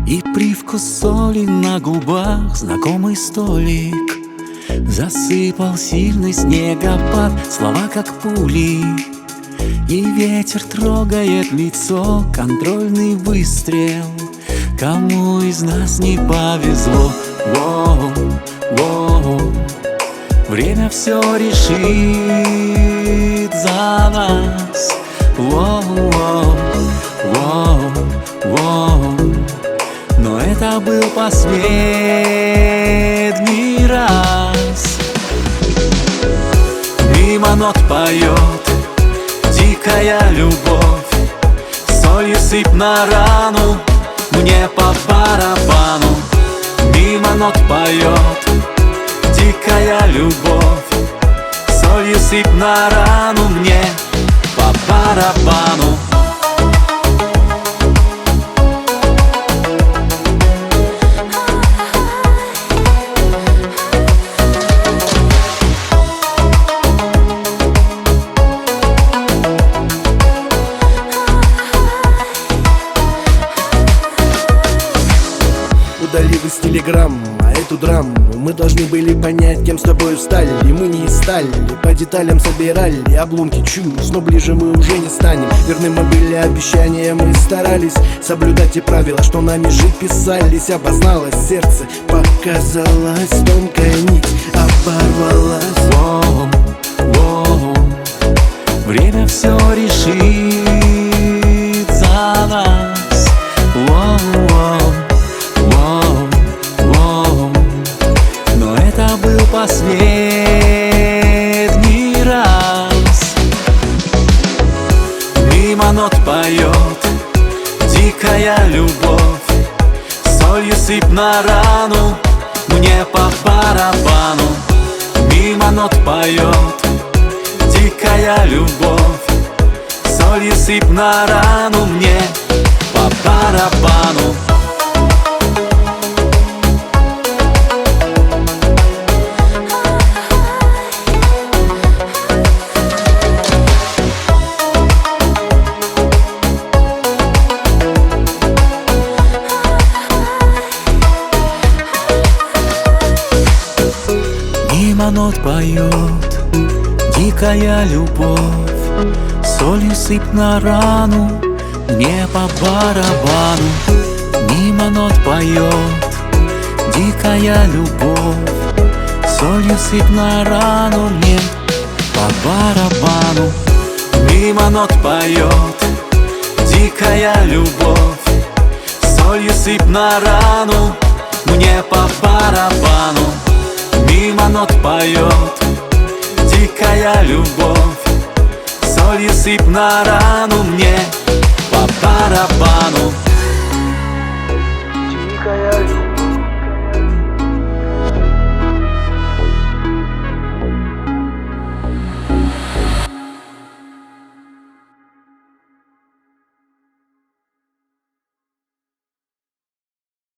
И привкус соли на губах, знакомый столик. Засыпал сильный снегопад, слова как пули. И ветер трогает лицо, контрольный выстрел. Кому из нас не повезло? Воу, воу. Время все решит за нас. Воу, воу, воу, воу. Но это был последний раз. Мимо нот поет дикая любовь. Солью сыпь на рану, мне по барабану. Мимо нот поет дикая любовь. Солью сыпь на рану, мне по барабану. Удали из телеграмм, а эту драму мы должны были понять, кем с тобой стали. И мы не из стали, по деталям собирали обломки чувств, но ближе мы уже не станем. Верны мы были обещания, мы старались соблюдать те правила, что нами жить писались. Обозналось сердце, показалась тонкая нить, оборвалась. Воу, воу. Время все решит за нас. Воу, воу. Был последний раз. Мимо нот поет дикая любовь. Солью сыпь на рану, мне по барабану. Мимо нот поет дикая любовь. Солью сыпь на рану, мне по барабану. Мимо нот поет дикая любовь. Солью сыпь на рану, мне по барабану. Мимо нот поет дикая любовь. Солью сыпь на рану, мне по барабану. Мимо нот поет дикая любовь. Солью сыпь на рану, мне по барабану. Мимо нот поет дикая любовь. Солью сыпь на рану, мне по барабану.